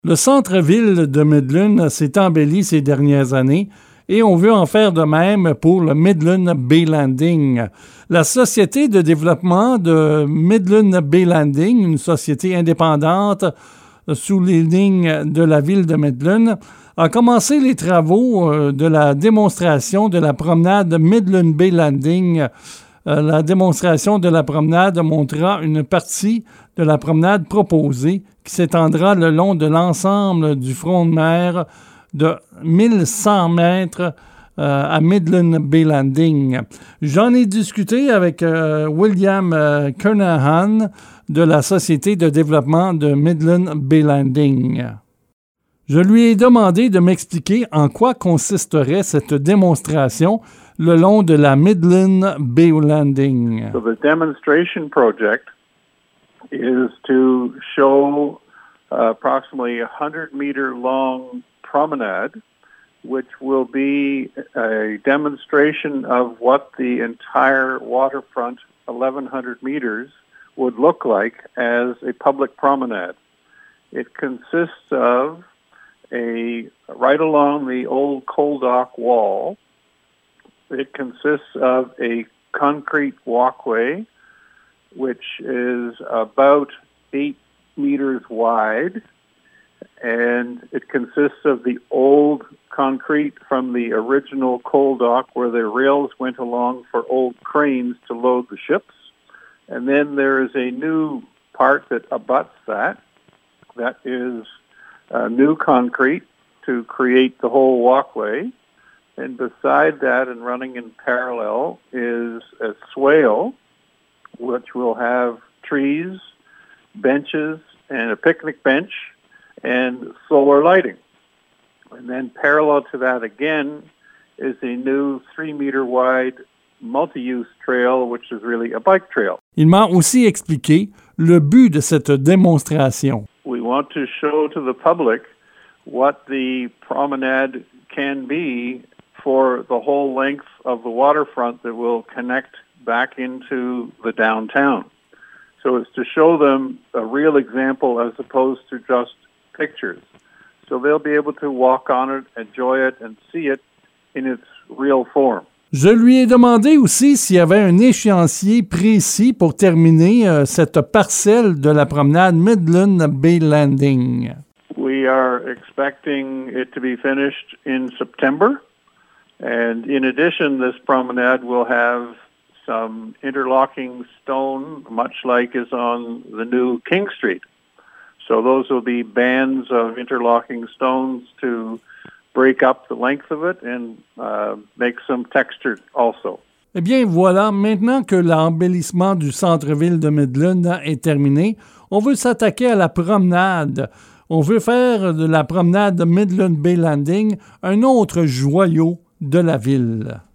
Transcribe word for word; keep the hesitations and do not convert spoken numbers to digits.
Le centre-ville de Midland s'est embelli ces dernières années et on veut en faire de même pour le Midland Bay Landing. La Société de développement de Midland Bay Landing, une société indépendante sous les lignes de la ville de Midland, a commencé les travaux de la démonstration de la promenade Midland Bay Landing. La démonstration de la promenade montrera une partie de la promenade proposée qui s'étendra le long de l'ensemble du front de mer de mille cent mètres euh, à Midland Bay Landing. J'en ai discuté avec euh, William euh, Kernahan de la Société de développement de Midland Bay Landing. Je lui ai demandé de m'expliquer en quoi consisterait cette démonstration le long de la Midland Bay Landing. So the demonstration project is to show uh, approximately a one hundred meter long promenade, which will be a demonstration of what the entire waterfront, eleven hundred meters, would look like as a public promenade. It consists of a, right along the old coal dock wall, it consists of a concrete walkway, which is about eight meters wide, and it consists of the old concrete from the original coal dock where the rails went along for old cranes to load the ships. And then there is a new part that abuts that, that is uh, new concrete to create the whole walkway. And beside that and running in parallel is a swale, which will have trees, benches, and a picnic bench, and solar lighting. And then parallel to that again is a new three-meter wide multi-use trail, which is really a bike trail. Il m'a aussi expliqué le but de cette démonstration. We want to show to the public what the promenade can be for the whole length of the waterfront that will connect back into the downtown. So it's to show them a real example as opposed to just pictures. So they'll be able to walk on it, enjoy it, and see it in its real form. Je lui ai demandé aussi s'il y avait un échéancier précis pour terminer euh, cette parcelle de la promenade Midland Bay Landing. We are expecting it to be finished in September. And in addition, this promenade will have some interlocking stone, much like is on the new King Street. So those will be bands of interlocking stones to break up the length of it and uh, make some texture also. Eh bien, voilà, maintenant que l'embellissement du centre-ville de Midland est terminé, on veut s'attaquer à la promenade. On veut faire de la promenade Midland Bay Landing un autre joyau de la ville.